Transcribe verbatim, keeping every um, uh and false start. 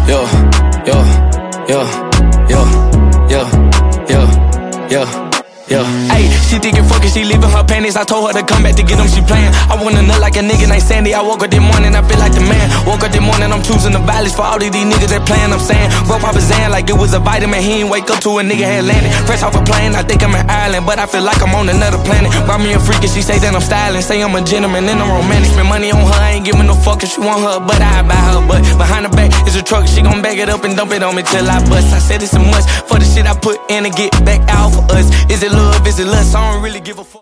yo, yo, yo, yo, yo, yo, yo, yo. Ayy, she thinking fucking, she leaving her panties. I told her to come back to get them, she playing. I wanna nut like a nigga named Sandy. I woke up this morning, I feel like the man. Woke up this morning, I'm choosing the violence for all of these niggas that playing. I'm saying, bro, Papa Zan like it was a vitamin. He ain't wake up to a nigga had landed. Fresh off a plane, I think I'm in Ireland, but I feel like I'm on another planet. Brought me a freak and she say that I'm styling. Say I'm a gentleman and I'm romantic. Spend money on her, I ain't giving no fuck if she want her, but I buy her. But behind her back is a truck, she gon' back it up and dump it on me till I bust. I said it's a must for the shit I put in to get back out for us. Is it love, is it lust? I don't really give a fuck.